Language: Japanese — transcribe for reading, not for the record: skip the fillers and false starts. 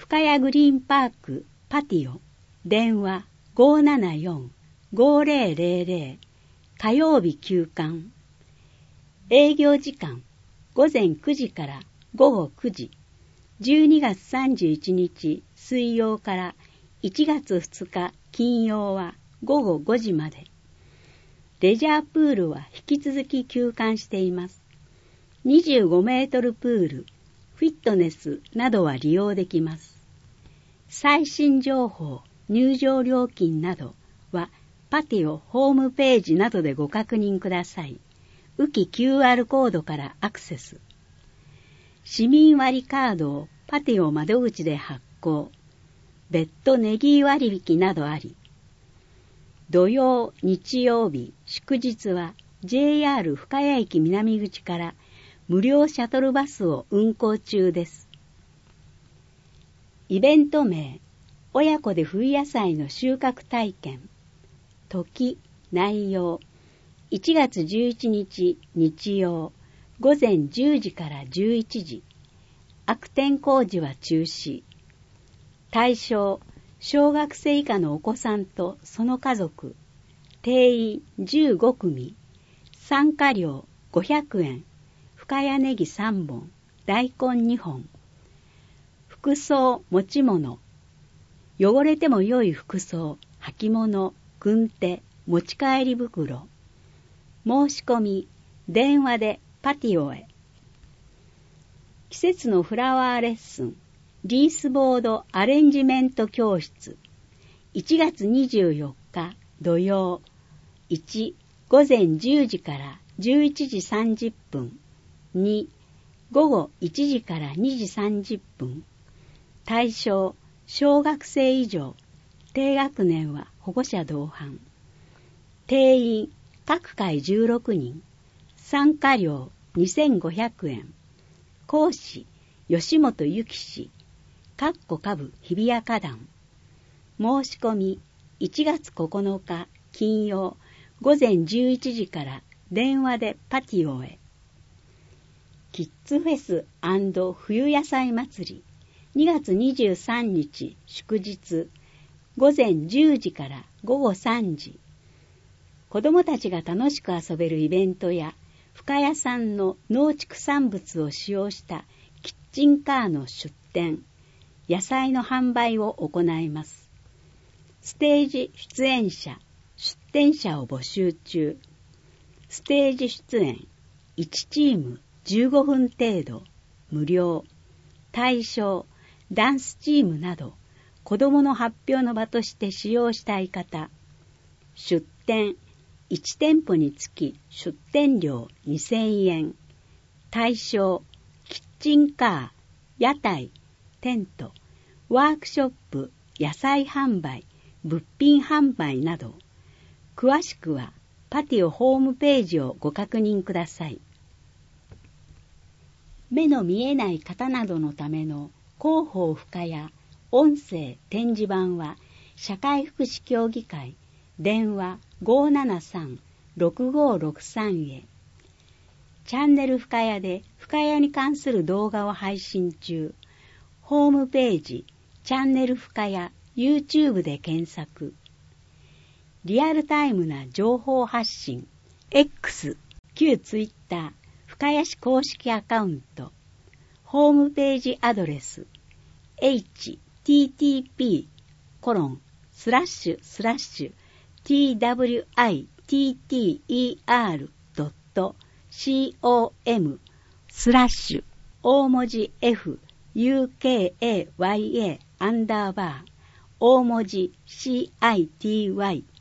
深谷グリーンパークパティオ、電話 574-5000 火曜日休館。営業時間午前9時から午後9時。12月31日水曜から1月2日金曜は午後5時まで。レジャープールは引き続き休館しています。25メートルプール、フィットネスなどは利用できます。最新情報、入場料金などはパティオホームページなどでご確認ください。浮き QR コードからアクセス。市民割カードをパティオ窓口で発行。別途ネギ割引などあり。土曜、日曜日、祝日は JR 深谷駅南口から無料シャトルバスを運行中です。イベント名、親子で冬野菜の収穫体験。時、内容、1月11日日曜、午前10時から11時。悪天候時は中止。対象、小学生以下のお子さんとその家族。定員15組。参加料500円。深谷ネギ3本。大根2本。服装、持ち物。汚れても良い服装、履物、軍手、持ち帰り袋。申し込み、電話でパティオへ。季節のフラワーレッスン、リースボードアレンジメント教室。1月24日土曜。1、午前10時から11時30分。2、午後1時から2時30分。対象、小学生以上。低学年は保護者同伴。定員、各回16人。参加料2500円。講師、吉本由紀氏。下部日比谷花壇。申し込み、1月9日金曜午前11時から電話でパティオへ。キッズフェス&冬野菜祭り。2月23日祝日。午前10時から午後3時。子どもたちが楽しく遊べるイベントや、深谷産の農畜産物を使用したキッチンカーの出店、野菜の販売を行います。ステージ出演者、出展者を募集中。ステージ出演、1チーム15分程度、無料。対象、ダンスチームなど、子どもの発表の場として使用したい方。出展、1店舗につき出店料2000円。対象、キッチンカー、屋台、テント、ワークショップ、野菜販売、物品販売など。詳しくはパティオホームページをご確認ください。目の見えない方などのための広報深谷音声展示板は社会福祉協議会電話 573-6563 へ。チャンネル深谷で深谷に関する動画を配信中。ホームページチャンネル深谷 YouTube で検索。リアルタイムな情報発信 X 旧 Twitter 深谷市公式アカウント。ホームページアドレス https://twiter.com/ 大文字 FUKAYA_ 大文字 CITY